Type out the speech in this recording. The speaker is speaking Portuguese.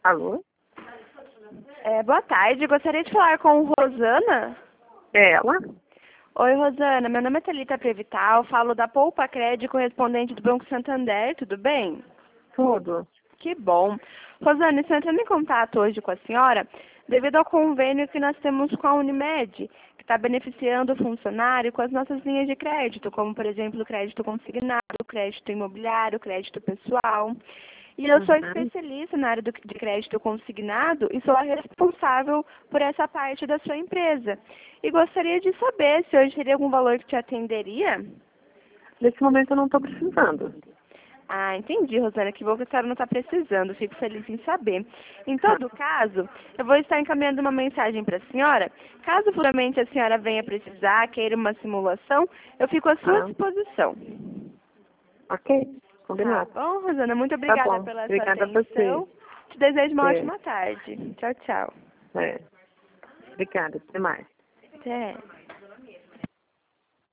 Alô? Boa tarde, gostaria de falar com Rosana. É ela? Oi, Rosana, meu nome é Thalita Prevital, falo da Poupa Crédito, correspondente do Banco Santander, tudo bem? Tudo. Que bom. Rosana, estou entrando em contato hoje com a senhora devido ao convênio que nós temos com a Unimed, que está beneficiando o funcionário com as nossas linhas de crédito, como, por exemplo, o crédito consignado, o crédito imobiliário, o crédito pessoal. E eu sou especialista na área de crédito consignado e sou a responsável por essa parte da sua empresa. E gostaria de saber se hoje teria algum valor que te atenderia? Nesse momento eu não estou precisando. Ah, entendi, Rosana. Que bom que a senhora não está precisando. Fico feliz em saber. Em todo caso, eu vou estar encaminhando uma mensagem para a senhora. Caso futuramente a senhora venha precisar, queira uma simulação, eu fico à sua disposição. Ok, Tá combinado. bom, Rosana? Muito Tá obrigada bom, pela sua obrigada a atenção. você. Te desejo uma ótima tarde. Tchau, tchau. Obrigada, até mais. Até.